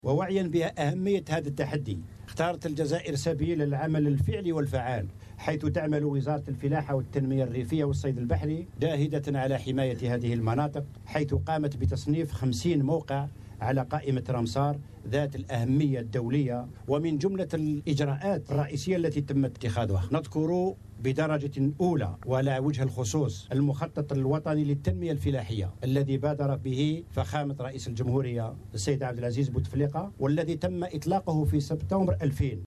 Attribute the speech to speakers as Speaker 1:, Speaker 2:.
Speaker 1: ووعيا بأهمية هذا التحدي اختارت الجزائر سبيل العمل الفعلي والفعال، حيث تعمل وزارة الفلاحة والتنمية الريفية والصيد البحري جاهدة على حماية هذه المناطق، حيث قامت بتصنيف 50 موقع على قائمة رامسار ذات الأهمية الدولية. ومن جملة الإجراءات الرئيسية التي تم اتخاذها نذكر بدرجة أولى وعلى وجه الخصوص المخطط الوطني للتنمية الفلاحية الذي بادر به فخامة رئيس الجمهورية السيد عبد العزيز بوتفليقة، والذي تم إطلاقه في سبتمبر 2000.